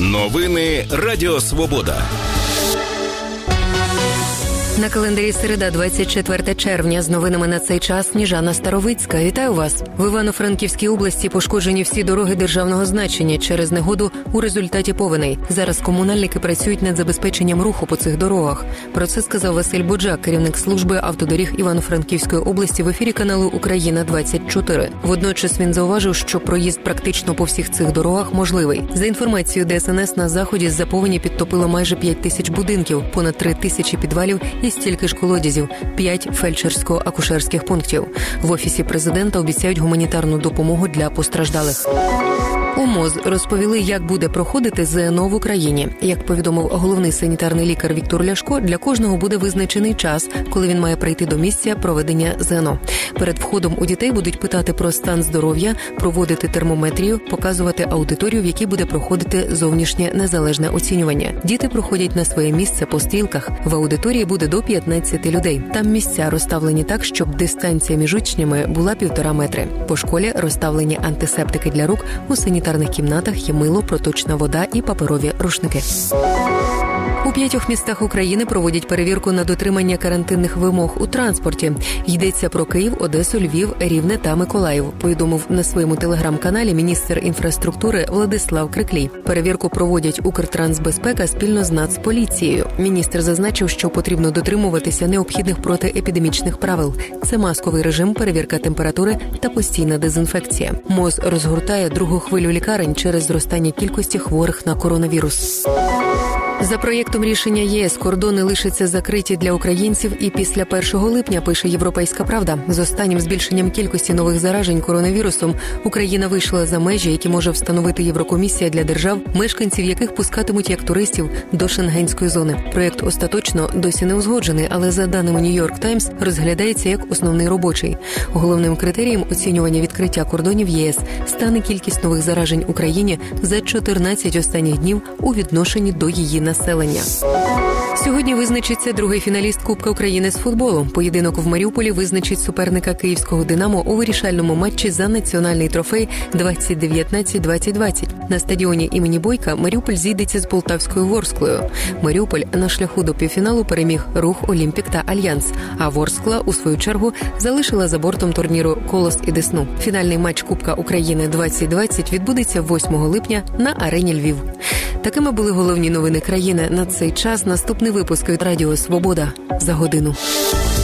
Новини Радіо Свобода. На календарі середа, 24 червня. З новинами на цей час Сніжана Старовицька. Вітаю вас. В Івано-Франківській області пошкоджені всі дороги державного значення через негоду у результаті повеней. Зараз комунальники працюють над забезпеченням руху по цих дорогах. Про це сказав Василь Боджак, керівник служби автодоріг Івано-Франківської області в ефірі каналу «Україна-24». Водночас він зауважив, що проїзд практично по всіх цих дорогах можливий. За інформацією ДСНС, на заході з-за повені підтопило майже 5 тисяч будинків, понад 3 тисячі підвалів і стільки ж колодязів, 5 фельдшерсько-акушерських пунктів. В Офісі президента обіцяють гуманітарну допомогу для постраждалих. У МОЗ розповіли, як буде проходити ЗНО в Україні. Як повідомив головний санітарний лікар Віктор Ляшко, для кожного буде визначений час, коли він має прийти до місця проведення ЗНО. Перед входом у дітей будуть питати про стан здоров'я, проводити термометрію, показувати аудиторію, в якій буде проходити зовнішнє незалежне оцінювання. Діти проходять на своє місце по стрілках. В аудиторії буде до 15 людей. Там місця розставлені так, щоб дистанція між учнями була 1,5 метри. По школі розставлені антисептики для рук, у санітарних кімнатах є мило, проточна вода і паперові рушники. У 5 містах України проводять перевірку на дотримання карантинних вимог у транспорті. Йдеться про Київ, Одесу, Львів, Рівне та Миколаїв, повідомив на своєму телеграм-каналі міністр інфраструктури Владислав Криклій. Перевірку проводять Укртрансбезпека спільно з Нацполіцією. Міністр зазначив, що потрібно дотримуватися необхідних протиепідемічних правил. Це масковий режим, перевірка температури та постійна дезінфекція. МОЗ розгортає другу хвилю лікарень через зростання кількості хворих на коронавірус. За проєктом рішення ЄС кордони лишаться закриті для українців і після 1 липня, пише «Європейська правда». З останнім збільшенням кількості нових заражень коронавірусом Україна вийшла за межі, які може встановити Єврокомісія для держав, мешканців яких пускатимуть як туристів до шенгенської зони. Проєкт остаточно досі не узгоджений, але за даними Нью-Йорк Таймс розглядається як основний робочий. Головним критерієм оцінювання відкриття кордонів ЄС стане кількість нових заражень Україні за 14 останніх днів у відношенні до її населення. Сьогодні визначиться другий фіналіст Кубка України з футболу. Поєдинок в Маріуполі визначить суперника київського «Динамо» у вирішальному матчі за національний трофей 2019-2020. На стадіоні імені Бойка Маріуполь зійдеться з полтавською «Ворсклою». Маріуполь на шляху до півфіналу переміг «Рух», «Олімпік» та «Альянс», а «Ворскла» у свою чергу залишила за бортом турніру «Колос» і «Десну». Фінальний матч Кубка України 2020 відбудеться 8 липня на арені Львів. Такими були головні новини країни на цей час. Наступний випуск від Радіо Свобода за годину.